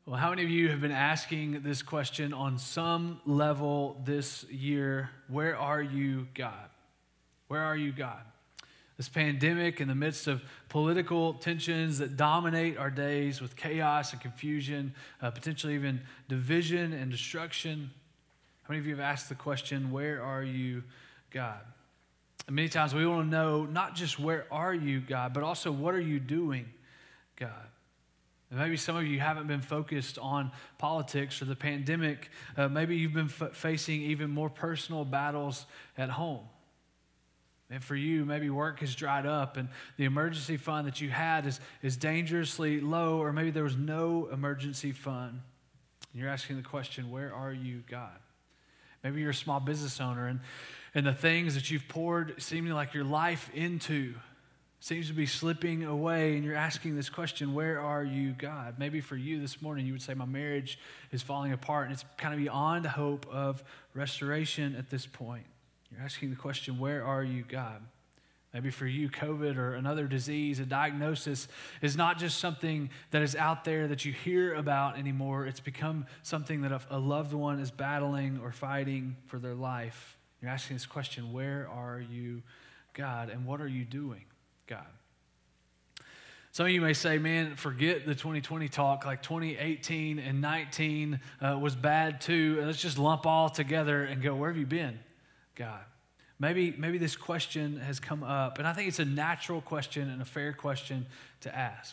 Well, how many of you have been asking this question on some level this year? Where are you, God? Where are you, God? This pandemic, in the midst of political tensions that dominate our days with chaos and confusion, potentially even division and destruction. How many of you have asked the question, where are you, God? And many times we want to know not just where are you, God, but also what are you doing, God? And maybe some of you haven't been focused on politics or the pandemic. Maybe you've been facing even more personal battles at home. And for you, maybe work has dried up and the emergency fund that you had is dangerously low, or maybe there was no emergency fund. And you're asking the question, where are you, God? Maybe you're a small business owner and the things that you've poured seemingly like your life into seems to be slipping away, and you're asking this question, where are you, God? Maybe for you this morning, you would say, my marriage is falling apart, and it's kind of beyond hope of restoration at this point. You're asking the question, where are you, God? Maybe for you, COVID or another disease, a diagnosis is not just something that is out there that you hear about anymore. It's become something that a loved one is battling or fighting for their life. You're asking this question, where are you, God? And what are you doing, God? Some of you may say, man, forget the 2020 talk, like 2018 and 19 was bad too. Let's just lump all together and go, where have you been, God? Maybe this question has come up, and I think it's a natural question and a fair question to ask.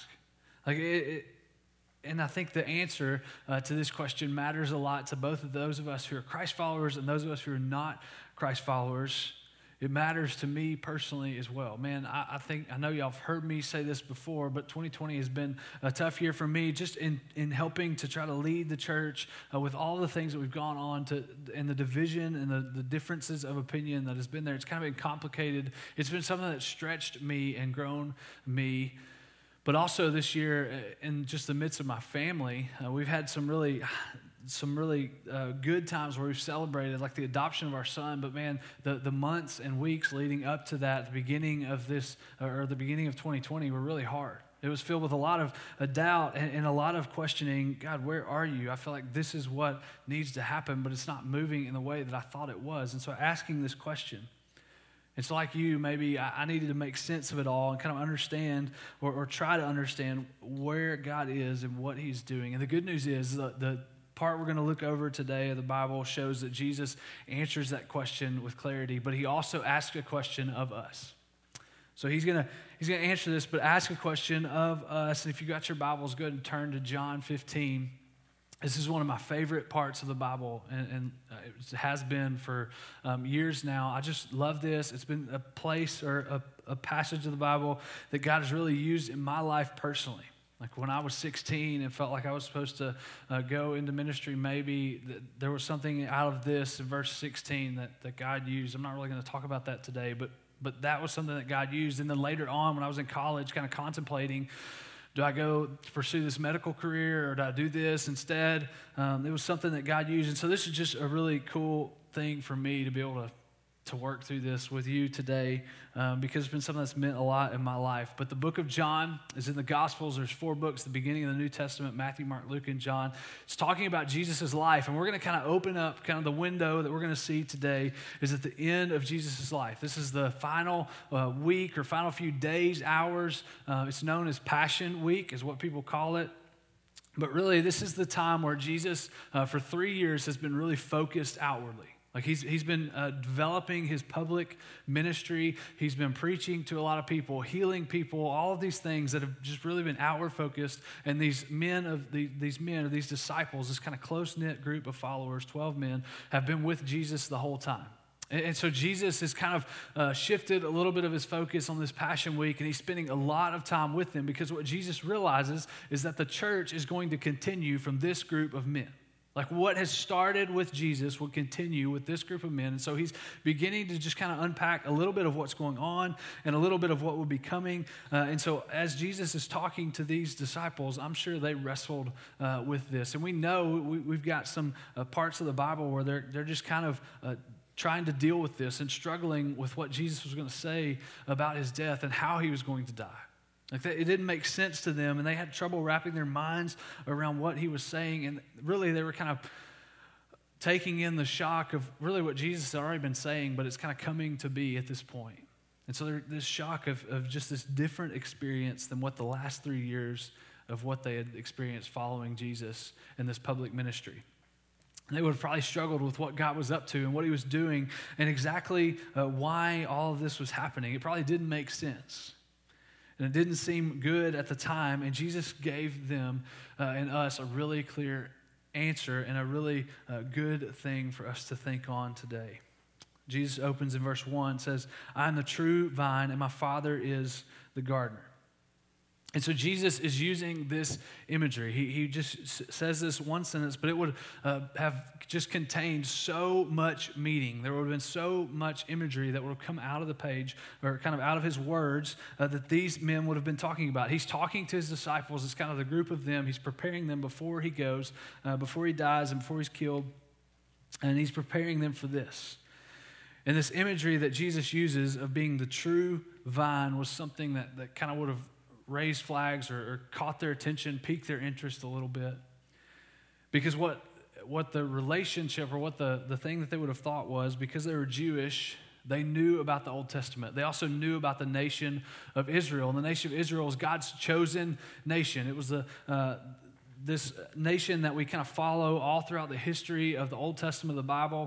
And I think the answer to this question matters a lot to both of those of us who are Christ followers and those of us who are not Christ followers. It matters to me personally as well. Man, I know y'all have heard me say this before, but 2020 has been a tough year for me just in helping to try to lead the church with all the things that we've gone on and the division and the differences of opinion that has been there. It's kind of been complicated. It's been something that stretched me and grown me. But also this year, in just the midst of my family, we've had some really good times where we've celebrated, like the adoption of our son. But man, the months and weeks leading up to that, the beginning of this, or the beginning of 2020, were really hard. It was filled with a lot of doubt and a lot of questioning. God, where are you? I feel like this is what needs to happen, but it's not moving in the way that I thought it was. And so asking this question, it's like you, maybe I needed to make sense of it all and kind of understand or try to understand where God is and what he's doing. And the good news is the part we're going to look over today of the Bible shows that Jesus answers that question with clarity, but he also asks a question of us. So he's going to answer this, but ask a question of us. And if you got your Bibles, go ahead and turn to John 15. This is one of my favorite parts of the Bible, and it has been for years now. I just love this. It's been a place or a passage of the Bible that God has really used in my life personally. Like when I was 16 and felt like I was supposed to go into ministry, maybe there was something out of this in verse 16 that God used. I'm not really going to talk about that today, but that was something that God used. And then later on, when I was in college, kind of contemplating, do I go to pursue this medical career or do I do this instead? It was something that God used. And so this is just a really cool thing for me to be able to work through this with you today because it's been something that's meant a lot in my life. But the book of John is in the Gospels. There's 4 books, the beginning of the New Testament, Matthew, Mark, Luke, and John. It's talking about Jesus' life. And we're going to kind of open up kind of the window that we're going to see today is at the end of Jesus' life. This is the final week or final few days, hours. It's known as Passion Week is what people call it. But really, this is the time where Jesus, for 3 years, has been really focused outwardly. Like he's been developing his public ministry. He's been preaching to a lot of people, healing people, all of these things that have just really been outward focused. And these disciples, this kind of close-knit group of followers, 12 men, have been with Jesus the whole time. And so Jesus has kind of shifted a little bit of his focus on this Passion Week, and he's spending a lot of time with them because what Jesus realizes is that the church is going to continue from this group of men. Like what has started with Jesus will continue with this group of men. And so he's beginning to just kind of unpack a little bit of what's going on and a little bit of what will be coming. And so as Jesus is talking to these disciples, I'm sure they wrestled with this. And we know we've got some parts of the Bible where they're just kind of trying to deal with this and struggling with what Jesus was going to say about his death and how he was going to die. It didn't make sense to them, and they had trouble wrapping their minds around what he was saying. And really, they were kind of taking in the shock of really what Jesus had already been saying, but it's kind of coming to be at this point. And so this shock of just this different experience than what the last 3 years of what they had experienced following Jesus in this public ministry. And they would have probably struggled with what God was up to and what he was doing and exactly why all of this was happening. It probably didn't make sense. And it didn't seem good at the time. And Jesus gave them and us a really clear answer and a really good thing for us to think on today. Jesus opens in verse 1, says, I am the true vine and my Father is the gardener. And so Jesus is using this imagery. He just says this one sentence, but it would have just contained so much meaning. There would have been so much imagery that would have come out of the page or kind of out of his words that these men would have been talking about. He's talking to his disciples. It's kind of the group of them. He's preparing them before he goes, before he dies and before he's killed. And he's preparing them for this. And this imagery that Jesus uses of being the true vine was something that kind of would have raised flags or caught their attention, piqued their interest a little bit. Because what the relationship or what the thing that they would have thought was, because they were Jewish, they knew about the Old Testament. They also knew about the nation of Israel. And the nation of Israel is God's chosen nation. It was this nation that we kind of follow all throughout the history of the Old Testament of the Bible.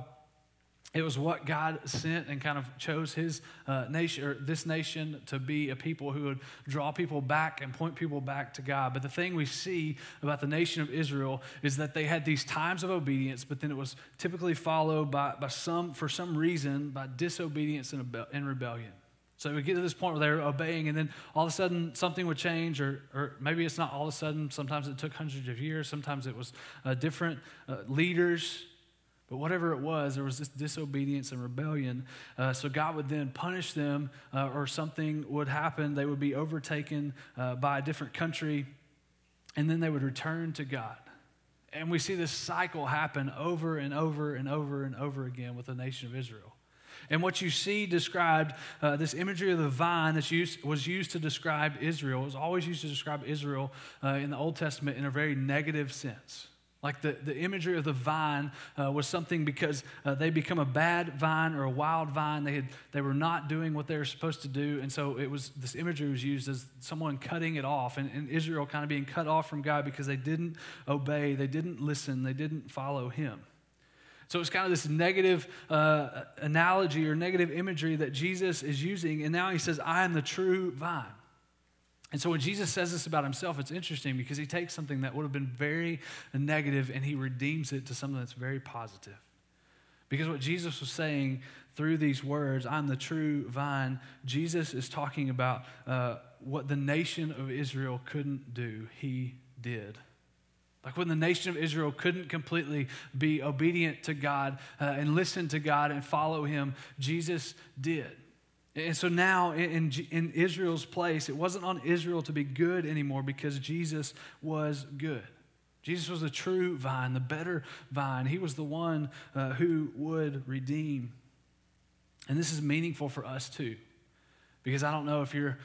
It was what God sent and kind of chose his nation, or this nation, to be a people who would draw people back and point people back to God. But the thing we see about the nation of Israel is that they had these times of obedience, but then it was typically followed for some reason, by disobedience and rebellion. So we get to this point where they're obeying, and then all of a sudden something would change, or maybe it's not all of a sudden. Sometimes it took hundreds of years. Sometimes it was different leaders. But whatever it was, there was this disobedience and rebellion. So God would then punish them, or something would happen. They would be overtaken by a different country, and then they would return to God. And we see this cycle happen over and over and over and over again with the nation of Israel. And what you see described, this imagery of the vine that was used to describe Israel, was always used to describe Israel in the Old Testament in a very negative sense. Like the imagery of the vine was something because they become a bad vine or a wild vine. They were not doing what they were supposed to do. And so this imagery was used as someone cutting it off, and Israel kind of being cut off from God because they didn't obey, they didn't listen, they didn't follow him. So it's kind of this negative analogy or negative imagery that Jesus is using. And now he says, I am the true vine. And so when Jesus says this about himself, it's interesting because he takes something that would have been very negative and he redeems it to something that's very positive. Because what Jesus was saying through these words, I'm the true vine, Jesus is talking about what the nation of Israel couldn't do, he did. Like when the nation of Israel couldn't completely be obedient to God and listen to God and follow him, Jesus did. And so now in Israel's place, it wasn't on Israel to be good anymore because Jesus was good. Jesus was the true vine, the better vine. He was the one who would redeem. And this is meaningful for us too. Because I don't know if you're,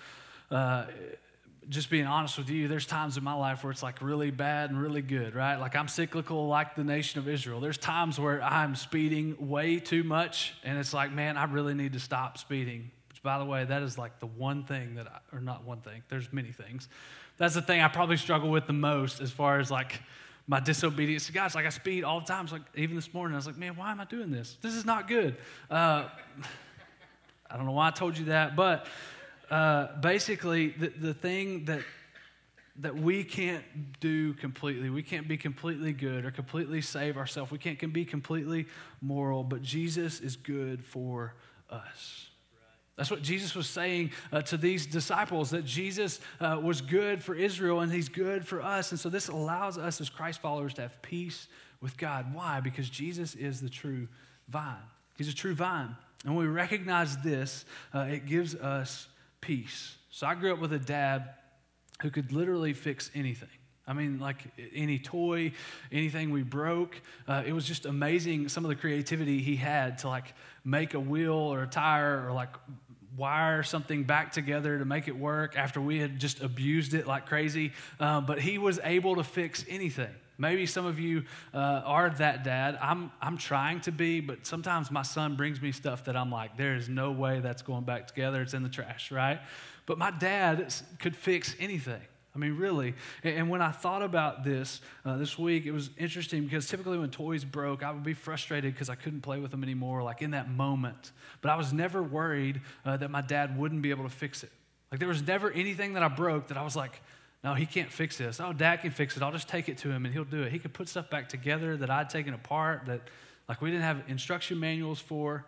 just being honest with you, there's times in my life where it's like really bad and really good, right? Like I'm cyclical like the nation of Israel. There's times where I'm speeding way too much and it's like, man, I really need to stop speeding. By the way, that is like the one thing or not one thing, there's many things. That's the thing I probably struggle with the most as far as like my disobedience to God. It's like I speed all the time. It's like even this morning, I was like, man, why am I doing this? This is not good. I don't know why I told you that, but basically the thing that we can't do completely, we can't be completely good or completely save ourselves. We can't be completely moral, but Jesus is good for us. That's what Jesus was saying to these disciples, that Jesus was good for Israel and he's good for us. And so this allows us as Christ followers to have peace with God. Why? Because Jesus is the true vine. He's a true vine. And when we recognize this, it gives us peace. So I grew up with a dad who could literally fix anything. I mean, like any toy, anything we broke. It was just amazing some of the creativity he had to like make a wheel or a tire or like wire something back together to make it work after we had just abused it like crazy. But he was able to fix anything. Maybe some of you are that dad. I'm trying to be, but sometimes my son brings me stuff that I'm like, there is no way that's going back together. It's in the trash, right? But my dad could fix anything. I mean, really. And when I thought about this week, it was interesting because typically when toys broke, I would be frustrated because I couldn't play with them anymore, like in that moment. But I was never worried that my dad wouldn't be able to fix it. Like there was never anything that I broke that I was like, no, he can't fix this. Oh, Dad can fix it. I'll just take it to him and he'll do it. He could put stuff back together that I'd taken apart that like we didn't have instruction manuals for.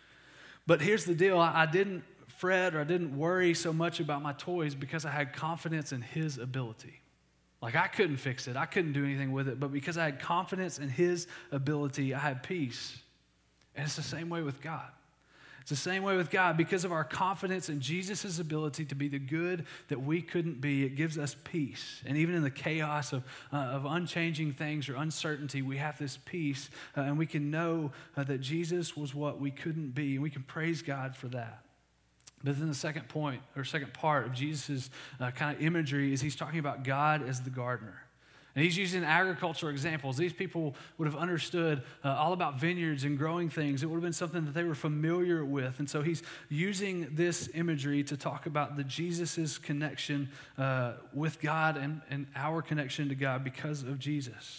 But here's the deal. I didn't fret or I didn't worry so much about my toys because I had confidence in his ability. Like I couldn't fix it. I couldn't do anything with it. But because I had confidence in his ability, I had peace. And it's the same way with God. It's the same way with God. Because of our confidence in Jesus' ability to be the good that we couldn't be, it gives us peace. And even in the chaos of unchanging things or uncertainty, we have this peace. And we can know that Jesus was what we couldn't be. And we can praise God for that. But then the second point, or second part of Jesus' kind of imagery is he's talking about God as the gardener. And he's using agricultural examples. These people would have understood all about vineyards and growing things. It would have been something that they were familiar with. And so he's using this imagery to talk about the Jesus' connection with God and our connection to God because of Jesus.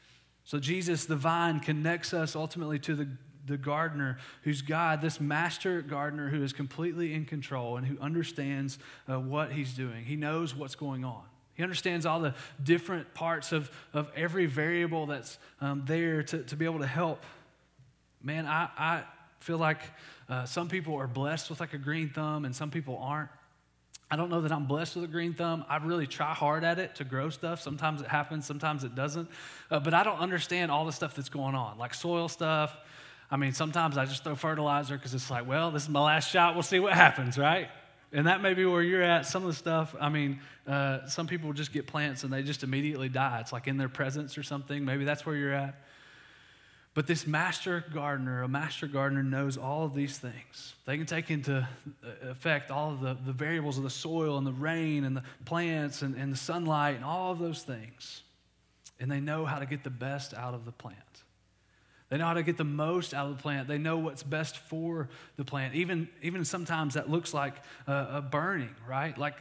So Jesus, the vine, connects us ultimately to the gardener, who's God, this master gardener who is completely in control and who understands what he's doing. He knows what's going on. He understands all the different parts of every variable that's there to be able to help. Man, I feel like some people are blessed with like a green thumb and some people aren't. I don't know that I'm blessed with a green thumb. I really try hard at it to grow stuff. Sometimes it happens, sometimes it doesn't. But I don't understand all the stuff that's going on, like soil stuff. I mean, sometimes I just throw fertilizer because it's like, well, this is my last shot. We'll see what happens, right? And that may be where you're at. Some of the stuff, I mean, some people just get plants and they just immediately die. It's like in their presence or something. Maybe that's where you're at. But this master gardener knows all of these things. They can take into effect all of the variables of the soil and the rain and the plants and the sunlight and all of those things. And they know how to get the best out of the plant. They know how to get the most out of the plant. They know what's best for the plant. Even sometimes that looks like a burning, right? Like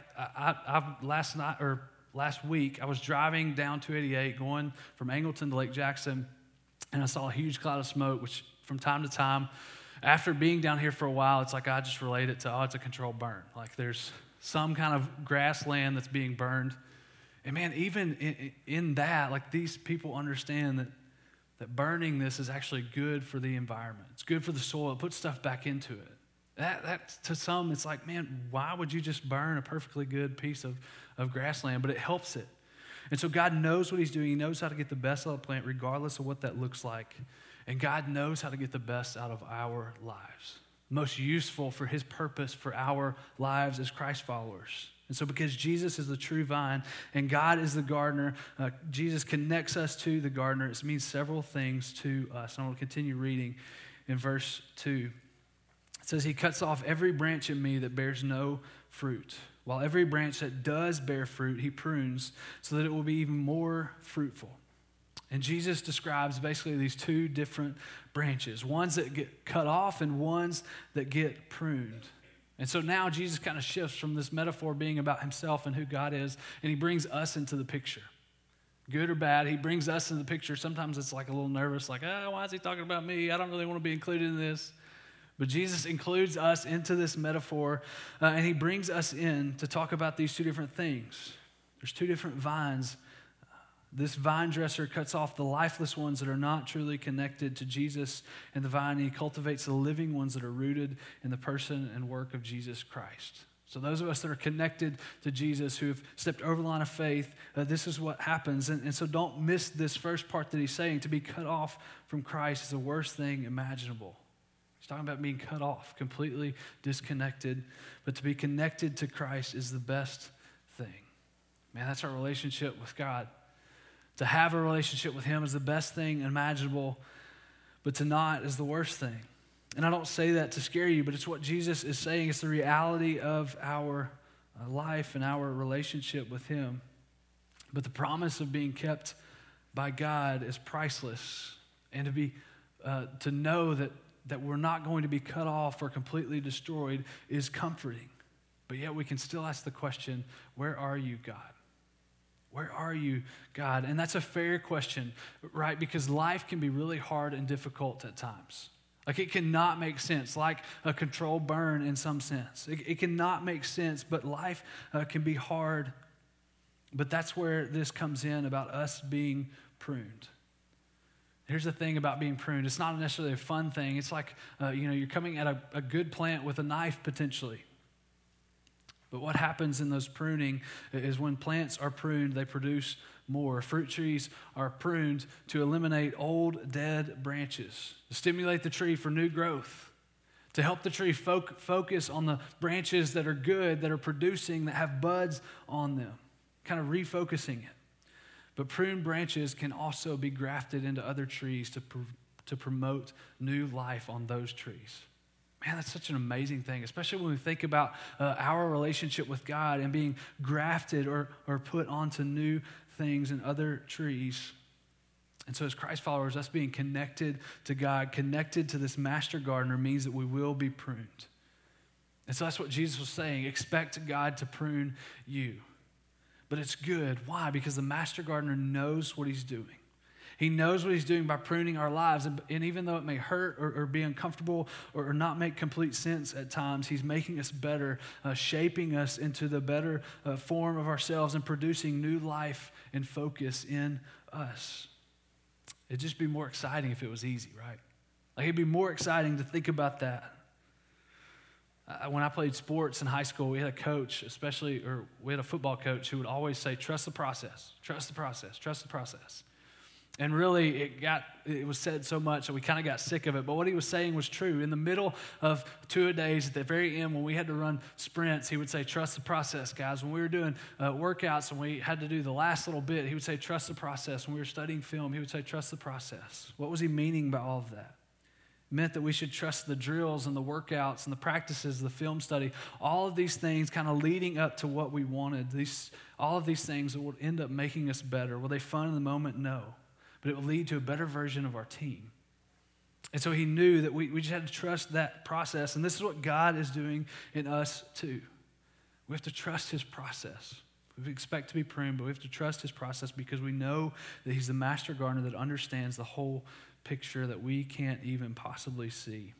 last week, I was driving down 288 going from Angleton to Lake Jackson, and I saw a huge cloud of smoke, which from time to time, after being down here for a while, it's like I just relate it to, it's a controlled burn. Like there's some kind of grassland that's being burned. And man, even in that, like these people understand that burning this is actually good for the environment. It's good for the soil. It puts stuff back into it. That to some, it's like, man, why would you just burn a perfectly good piece of grassland? But it helps it. And so God knows what he's doing. He knows how to get the best out of the plant regardless of what that looks like. And God knows how to get the best out of our lives. Most useful for his purpose for our lives as Christ followers. And so because Jesus is the true vine and God is the gardener, Jesus connects us to the gardener. It means several things to us. And I want to continue reading in verse 2. It says, he cuts off every branch in me that bears no fruit, while every branch that does bear fruit, he prunes so that it will be even more fruitful. And Jesus describes basically these two different branches, ones that get cut off and ones that get pruned. And so now Jesus kind of shifts from this metaphor being about himself and who God is, and he brings us into the picture. Good or bad, he brings us into the picture. Sometimes it's like a little nervous, like, why is he talking about me? I don't really want to be included in this. But Jesus includes us into this metaphor, and he brings us in to talk about these two different things. There's two different vines. This vine dresser cuts off the lifeless ones that are not truly connected to Jesus and the vine, and he cultivates the living ones that are rooted in the person and work of Jesus Christ. So those of us that are connected to Jesus, who have stepped over the line of faith, this is what happens. And so don't miss this first part that he's saying. To be cut off from Christ is the worst thing imaginable. He's talking about being cut off, completely disconnected. But to be connected to Christ is the best thing. Man, that's our relationship with God. To have a relationship with him is the best thing imaginable, but to not is the worst thing. And I don't say that to scare you, but it's what Jesus is saying. It's the reality of our life and our relationship with him. But the promise of being kept by God is priceless. And to know that we're not going to be cut off or completely destroyed is comforting. But yet we can still ask the question, where are you, God? Where are you, God? And that's a fair question, right? Because life can be really hard and difficult at times. Like it cannot make sense, like a controlled burn in some sense. It cannot make sense, but life can be hard. But that's where this comes in about us being pruned. Here's the thing about being pruned. It's not necessarily a fun thing. It's like, you're coming at a good plant with a knife potentially. But what happens in those pruning is when plants are pruned, they produce more. Fruit trees are pruned to eliminate old, dead branches, to stimulate the tree for new growth, to help the tree focus on the branches that are good, that are producing, that have buds on them, kind of refocusing it. But pruned branches can also be grafted into other trees to promote new life on those trees. Man, that's such an amazing thing, especially when we think about our relationship with God and being grafted or put onto new things in other trees. And so as Christ followers, us being connected to God, connected to this master gardener means that we will be pruned. And so that's what Jesus was saying. Expect God to prune you. But it's good. Why? Because the master gardener knows what he's doing. He knows what he's doing by pruning our lives. And even though it may hurt or be uncomfortable or not make complete sense at times, he's making us better, shaping us into the better form of ourselves and producing new life and focus in us. It'd just be more exciting if it was easy, right? Like it'd be more exciting to think about that. When I played sports in high school, we had a coach, we had a football coach who would always say, trust the process, trust the process, trust the process. And really, it was said so much that we kind of got sick of it. But what he was saying was true. In the middle of two-a-days, at the very end, when we had to run sprints, he would say, trust the process, guys. When we were doing workouts and we had to do the last little bit, he would say, trust the process. When we were studying film, he would say, trust the process. What was he meaning by all of that? It meant that we should trust the drills and the workouts and the practices, the film study, all of these things kind of leading up to what we wanted. All of these things that would end up making us better. Were they fun in the moment? No. But it would lead to a better version of our team. And so he knew that we just had to trust that process. And this is what God is doing in us too. We have to trust his process. We expect to be pruned, but we have to trust his process because we know that he's the master gardener that understands the whole picture that we can't even possibly see.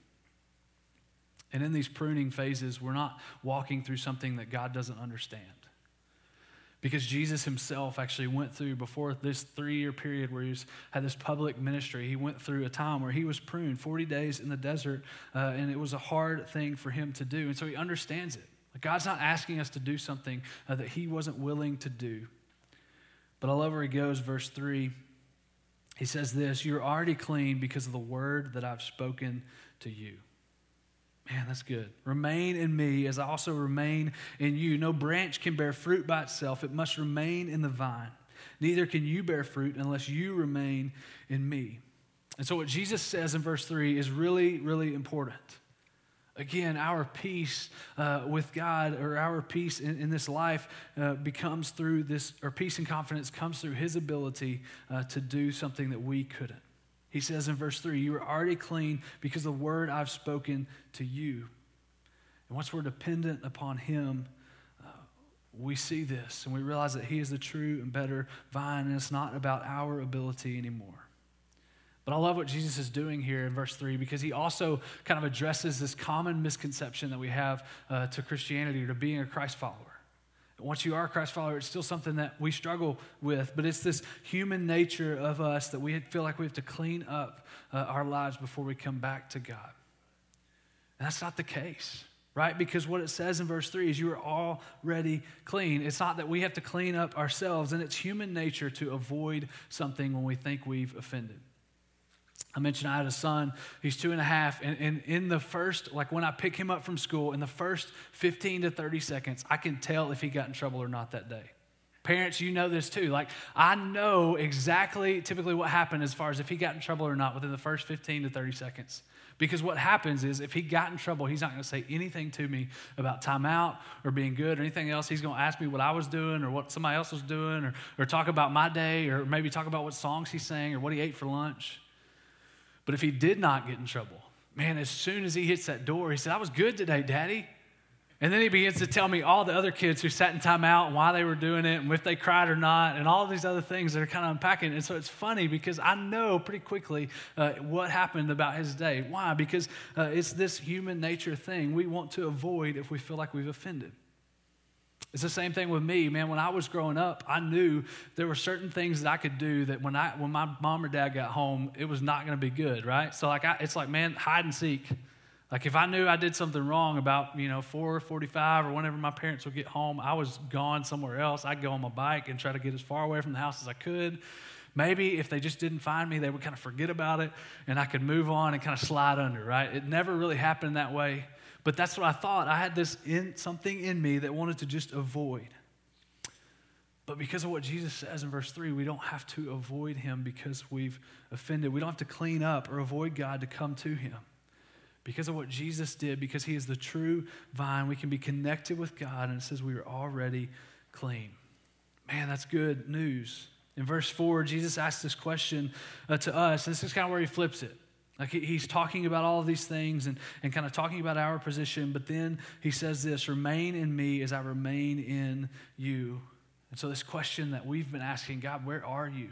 And in these pruning phases, we're not walking through something that God doesn't understand. Because Jesus himself actually went through, before this 3-year period where he had this public ministry, he went through a time where he was pruned 40 days in the desert, and it was a hard thing for him to do. And so he understands it. God's not asking us to do something that he wasn't willing to do. But I love where he goes, verse 3. He says this, you're already clean because of the word that I've spoken to you. Man, that's good. Remain in me as I also remain in you. No branch can bear fruit by itself. It must remain in the vine. Neither can you bear fruit unless you remain in me. And so what Jesus says in verse 3 is really, really important. Again, our peace with God, or our peace in this life becomes through this, or peace and confidence comes through his ability to do something that we couldn't. He says in verse 3, you are already clean because of the word I've spoken to you. And once we're dependent upon him, we see this and we realize that he is the true and better vine, and it's not about our ability anymore. But I love what Jesus is doing here in verse 3 because he also kind of addresses this common misconception that we have to Christianity or to being a Christ follower. Once you are a Christ follower, it's still something that we struggle with, but it's this human nature of us that we feel like we have to clean up our lives before we come back to God. And that's not the case, right? Because what it says in verse 3 is you are already clean. It's not that we have to clean up ourselves, and it's human nature to avoid something when we think we've offended. I mentioned I had a son, he's 2.5, and in the first, like when I pick him up from school, in the first 15 to 30 seconds, I can tell if he got in trouble or not that day. Parents, you know this too. Like, I know exactly typically what happened as far as if he got in trouble or not within the first 15 to 30 seconds. Because what happens is if he got in trouble, he's not going to say anything to me about timeout or being good or anything else. He's going to ask me what I was doing or what somebody else was doing or talk about my day or maybe talk about what songs he sang or what he ate for lunch. But if he did not get in trouble, man, as soon as he hits that door, he said, "I was good today, Daddy." And then he begins to tell me all the other kids who sat in timeout and why they were doing it and if they cried or not and all these other things that are kind of unpacking. And so it's funny because I know pretty quickly what happened about his day. Why? Because it's this human nature thing we want to avoid if we feel like we've offended. It's the same thing with me, man. When I was growing up, I knew there were certain things that I could do that when my mom or dad got home, it was not going to be good, right? So it's like, man, hide and seek. Like if I knew I did something wrong about, 4:45 or whenever my parents would get home, I was gone somewhere else. I'd go on my bike and try to get as far away from the house as I could. Maybe if they just didn't find me, they would kind of forget about it and I could move on and kind of slide under, right? It never really happened that way, but that's what I thought. I had something in me that wanted to just avoid. But because of what Jesus says in verse 3, we don't have to avoid him because we've offended. We don't have to clean up or avoid God to come to him. Because of what Jesus did, because he is the true vine, we can be connected with God, and it says we are already clean. Man, that's good news. In verse 4, Jesus asks this question to us. This is kind of where he flips it. Like he's talking about all of these things and kind of talking about our position, but then he says this, "Remain in me as I remain in you." And so this question that we've been asking, God, where are you?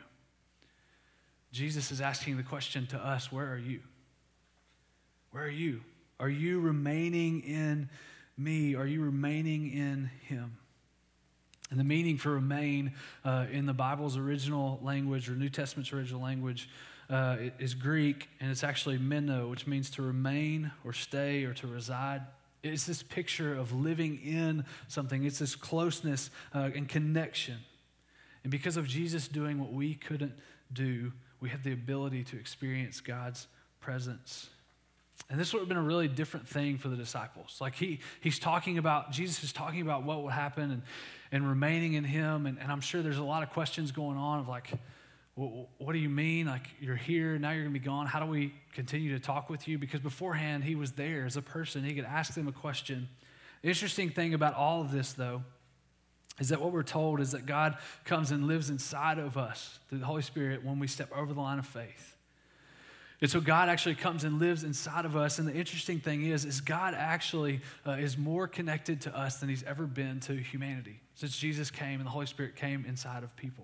Jesus is asking the question to us, where are you? Where are you? Are you remaining in me? Are you remaining in him? And the meaning for remain in the Bible's original language or New Testament's original language is Greek, and it's actually meno, which means to remain or stay or to reside. It's this picture of living in something. It's this closeness and connection. And because of Jesus doing what we couldn't do, we have the ability to experience God's presence. And this would have been a really different thing for the disciples. Like Jesus is talking about what will happen and remaining in him. And I'm sure there's a lot of questions going on of like, well, what do you mean? Like you're here, now you're going to be gone. How do we continue to talk with you? Because beforehand he was there as a person. He could ask them a question. The interesting thing about all of this though, is that what we're told is that God comes and lives inside of us through the Holy Spirit when we step over the line of faith. And so God actually comes and lives inside of us. And the interesting thing is God actually is more connected to us than he's ever been to humanity since Jesus came and the Holy Spirit came inside of people.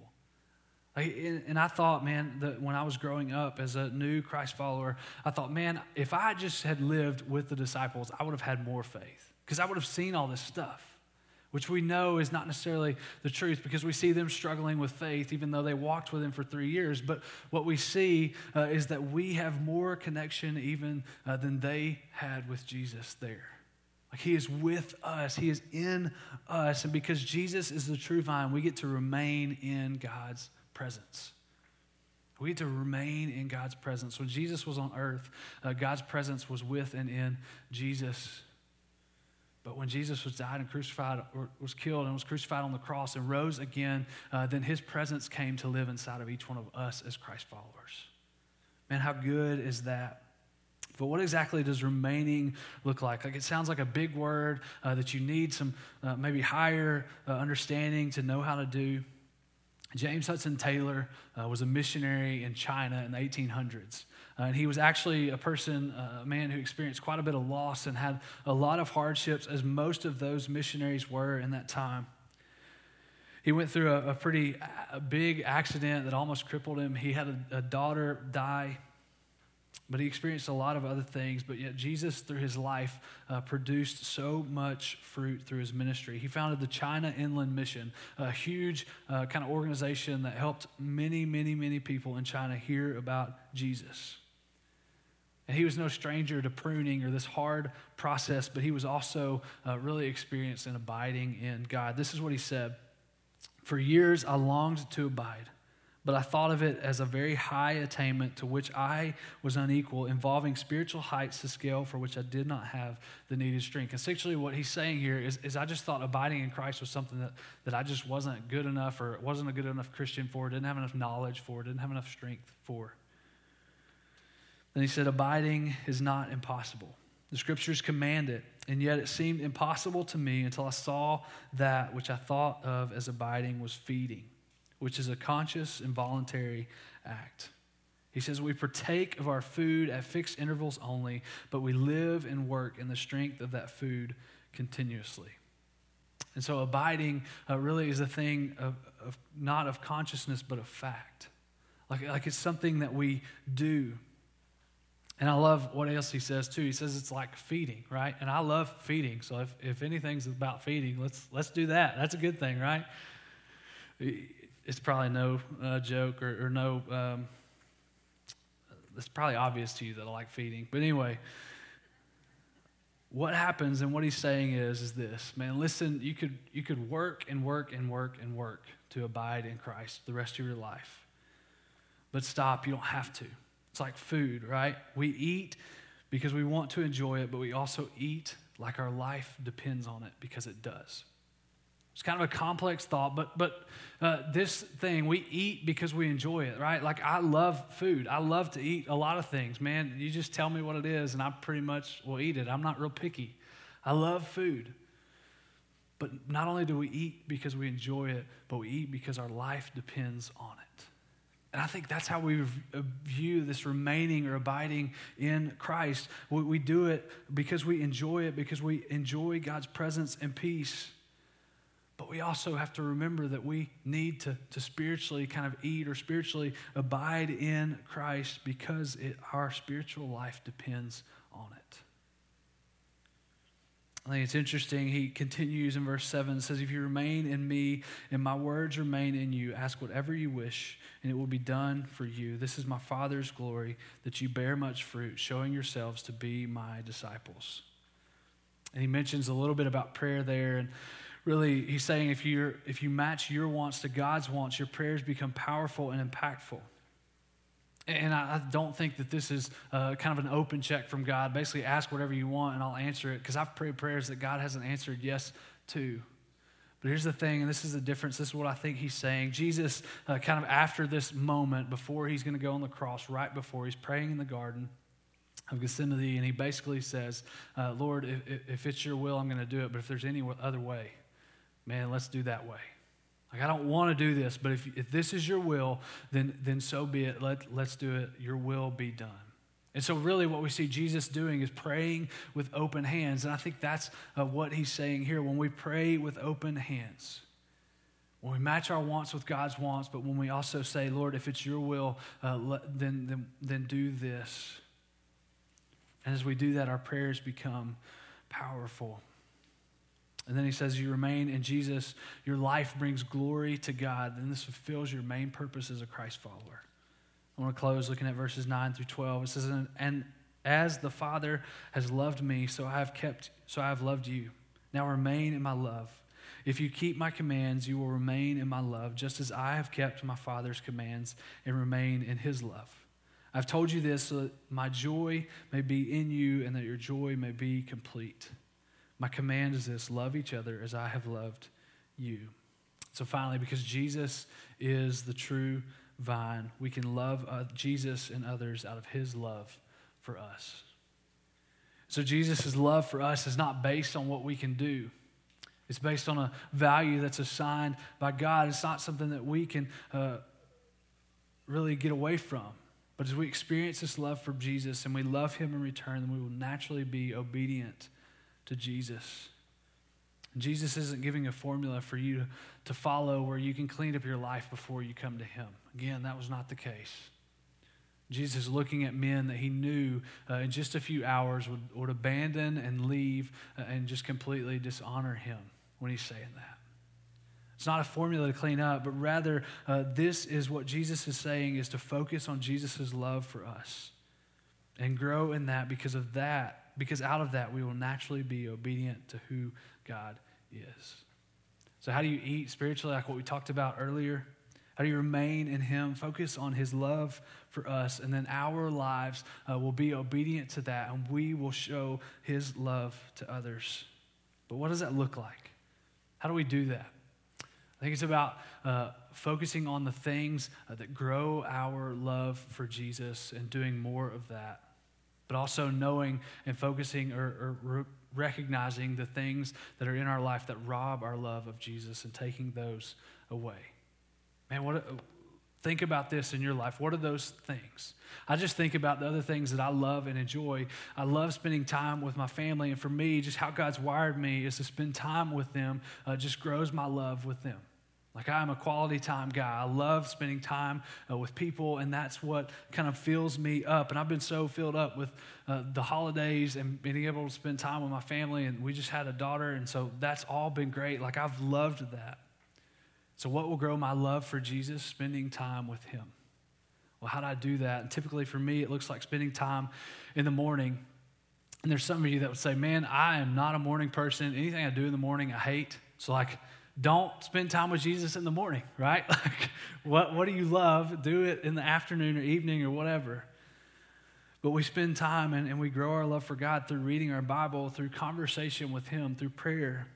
And I thought, man, that when I was growing up as a new Christ follower, I thought, man, if I just had lived with the disciples, I would have had more faith because I would have seen all this stuff, which we know is not necessarily the truth because we see them struggling with faith even though they walked with him for 3 years. But what we see is that we have more connection even than they had with Jesus there. Like he is with us. He is in us. And because Jesus is the true vine, we get to remain in God's presence. We get to remain in God's presence. When Jesus was on earth, God's presence was with and in Jesus. But when Jesus was died and crucified, or was killed and was crucified on the cross and rose again, then his presence came to live inside of each one of us as Christ followers. Man, how good is that? But what exactly does remaining look like? Like it sounds like a big word that you need some maybe higher understanding to know how to do. James Hudson Taylor was a missionary in China in the 1800s. And he was actually a man who experienced quite a bit of loss and had a lot of hardships, as most of those missionaries were in that time. He went through a pretty big accident that almost crippled him. He had a daughter die, but he experienced a lot of other things. But yet Jesus, through his life, produced so much fruit through his ministry. He founded the China Inland Mission, a huge kind of organization that helped many, many, many people in China hear about Jesus. And he was no stranger to pruning or this hard process, but he was also really experienced in abiding in God. This is what he said. "For years I longed to abide, but I thought of it as a very high attainment to which I was unequal, involving spiritual heights to scale for which I did not have the needed strength. Essentially, what he's saying here is I just thought abiding in Christ was something that I just wasn't good enough, or wasn't a good enough Christian for, didn't have enough knowledge for, didn't have enough strength for. Then he said, abiding is not impossible. The scriptures command it, and yet it seemed impossible to me until I saw that which I thought of as abiding was feeding, which is a conscious and voluntary act. He says, we partake of our food at fixed intervals only, but we live and work in the strength of that food continuously. And so abiding really is a thing of not of consciousness, but of fact. Like it's something that we do. And I love what else he says too. He says it's like feeding, right? And I love feeding. So if anything's about feeding, let's do that. That's a good thing, right? It's probably no joke or no. It's probably obvious to you that I like feeding. But anyway, what happens and what he's saying is this, man. Listen, you could work and work and work and work to abide in Christ the rest of your life, but stop. You don't have to. It's like food, right? We eat because we want to enjoy it, but we also eat like our life depends on it because it does. It's kind of a complex thought, but this thing, we eat because we enjoy it, right? Like I love food. I love to eat a lot of things, man. You just tell me what it is, and I pretty much will eat it. I'm not real picky. I love food. But not only do we eat because we enjoy it, but we eat because our life depends on it. And I think that's how we view this remaining or abiding in Christ. We do it because we enjoy it, because we enjoy God's presence and peace. But we also have to remember that we need to spiritually kind of eat or spiritually abide in Christ because our spiritual life depends on it. I think it's interesting. He continues in verse 7, says, if you remain in me and my words remain in you, ask whatever you wish and it will be done for you. This is my Father's glory, that you bear much fruit, showing yourselves to be my disciples. And he mentions a little bit about prayer there, and really, he's saying if you match your wants to God's wants, your prayers become powerful and impactful. And I don't think that this is kind of an open check from God. Basically, ask whatever you want and I'll answer it, because I've prayed prayers that God hasn't answered yes to. But here's the thing, and this is the difference. This is what I think he's saying. Jesus, kind of after this moment, before he's going to go on the cross, right before he's praying in the Garden of Gethsemane, and he basically says, Lord, if it's your will, I'm going to do it. But if there's any other way, man, let's do that way. Like, I don't want to do this, but if this is your will, then so be it. Let's do it. Your will be done. And so really what we see Jesus doing is praying with open hands. And I think that's what he's saying here. When we pray with open hands, when we match our wants with God's wants, but when we also say, Lord, if it's your will, then do this. And as we do that, our prayers become powerful. And then he says, you remain in Jesus, your life brings glory to God, and this fulfills your main purpose as a Christ follower. I want to close looking at verses 9 through 12. It says, and as the Father has loved me, so I have loved you. Now remain in my love. If you keep my commands, you will remain in my love, just as I have kept my Father's commands and remain in his love. I've told you this so that my joy may be in you and that your joy may be complete. My command is this: love each other as I have loved you. So finally, because Jesus is the true vine, we can love Jesus and others out of his love for us. So Jesus' love for us is not based on what we can do. It's based on a value that's assigned by God. It's not something that we can really get away from. But as we experience this love for Jesus and we love him in return, then we will naturally be obedient to Jesus. Jesus isn't giving a formula for you to follow where you can clean up your life before you come to him. Again, that was not the case. Jesus is looking at men that he knew in just a few hours would abandon and leave and just completely dishonor him when he's saying that. It's not a formula to clean up, but rather this is what Jesus is saying, is to focus on Jesus' love for us and grow in that. Because out of that, we will naturally be obedient to who God is. So how do you eat spiritually? Like what we talked about earlier. How do you remain in him? Focus on his love for us, and then our lives will be obedient to that, and we will show his love to others. But what does that look like? How do we do that? I think it's about focusing on the things that grow our love for Jesus and doing more of that, but also knowing and focusing or recognizing the things that are in our life that rob our love of Jesus and taking those away. Man, think about this in your life. What are those things? I just think about the other things that I love and enjoy. I love spending time with my family, and for me, just how God's wired me is to spend time with them just grows my love with them. Like, I'm a quality time guy. I love spending time with people, and that's what kind of fills me up. And I've been so filled up with the holidays and being able to spend time with my family, and we just had a daughter, and so that's all been great. Like, I've loved that. So what will grow my love for Jesus? Spending time with him. Well, how do I do that? And typically for me, it looks like spending time in the morning. And there's some of you that would say, man, I am not a morning person. Anything I do in the morning, I hate. So like, don't spend time with Jesus in the morning, right? Like, what do you love? Do it in the afternoon or evening or whatever. But we spend time and we grow our love for God through reading our Bible, through conversation with him, through prayer.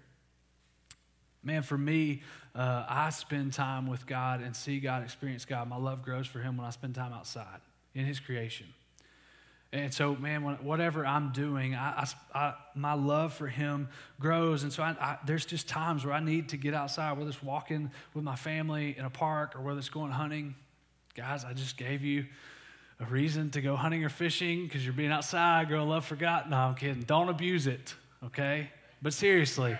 Man, for me, I spend time with God and see God, experience God. My love grows for him when I spend time outside in his creation. And so, man, whatever I'm doing, my love for him grows. And so there's just times where I need to get outside, whether it's walking with my family in a park or whether it's going hunting. Guys, I just gave you a reason to go hunting or fishing because you're being outside, grow love for God. No, I'm kidding. Don't abuse it, okay? But seriously.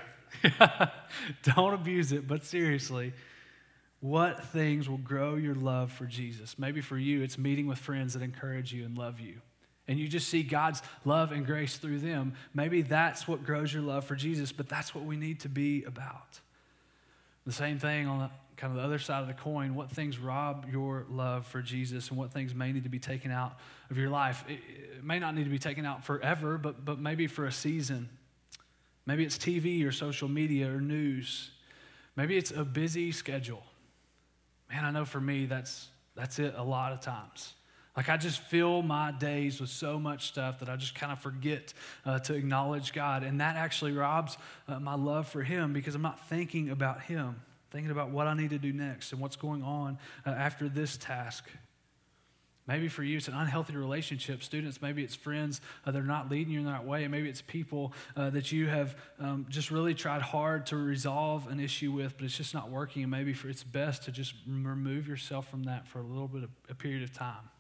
Don't abuse it, but seriously, what things will grow your love for Jesus? Maybe for you, it's meeting with friends that encourage you and love you, and you just see God's love and grace through them. Maybe that's what grows your love for Jesus, but that's what we need to be about. The same thing on the kind of the other side of the coin, what things rob your love for Jesus and what things may need to be taken out of your life. It may not need to be taken out forever, but maybe for a season. Maybe it's TV or social media or news. Maybe it's a busy schedule. Man, I know for me, that's it a lot of times. Like, I just fill my days with so much stuff that I just kind of forget to acknowledge God. And that actually robs my love for him because I'm not thinking about him, thinking about what I need to do next and what's going on after this task. Maybe for you, it's an unhealthy relationship. Students, maybe it's friends that are not leading you in the right way. Maybe it's people that you have just really tried hard to resolve an issue with, but it's just not working. And maybe it's best to just remove yourself from that for a little bit of a period of time.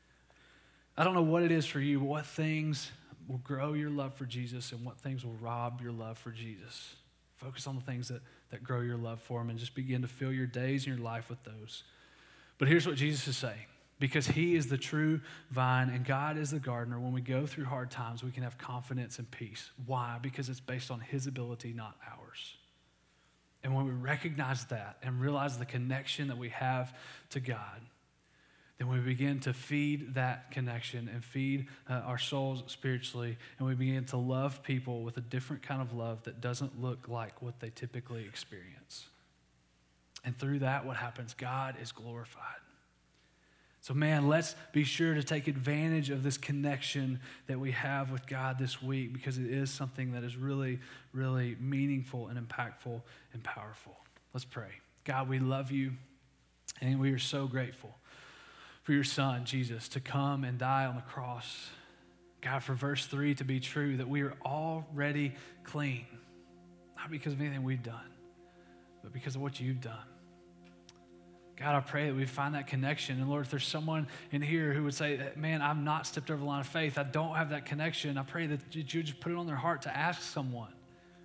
I don't know what it is for you, but what things will grow your love for Jesus and what things will rob your love for Jesus. Focus on the things that grow your love for him and just begin to fill your days and your life with those. But here's what Jesus is saying. Because he is the true vine and God is the gardener, when we go through hard times, we can have confidence and peace. Why? Because it's based on his ability, not ours. And when we recognize that and realize the connection that we have to God, then we begin to feed that connection and feed our souls spiritually, and we begin to love people with a different kind of love that doesn't look like what they typically experience. And through that, what happens? God is glorified. So, man, let's be sure to take advantage of this connection that we have with God this week, because it is something that is really, really meaningful and impactful and powerful. Let's pray. God, we love you, and we are so grateful for your son, Jesus, to come and die on the cross. God, for verse 3 to be true, that we are already clean, not because of anything we've done, but because of what you've done. God, I pray that we find that connection. And Lord, if there's someone in here who would say, man, I've not stepped over the line of faith, I don't have that connection, I pray that you just put it on their heart to ask someone,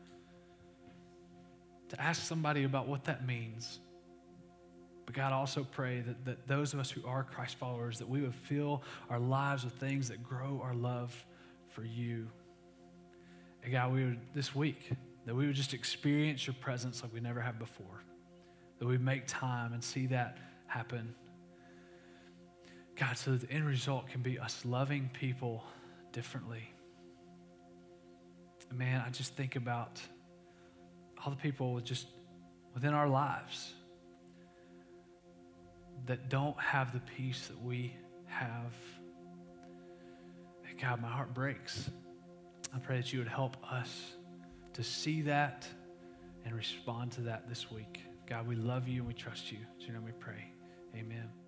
to ask somebody about what that means. But God, I also pray that those of us who are Christ followers, that we would fill our lives with things that grow our love for you. And God, we would, this week, that we would just experience your presence like we never have before. That we make time and see that happen. God, so that the end result can be us loving people differently. Man, I just think about all the people just within our lives that don't have the peace that we have. God, my heart breaks. I pray that you would help us to see that and respond to that this week. God, we love you and we trust you. In your name we pray. Amen.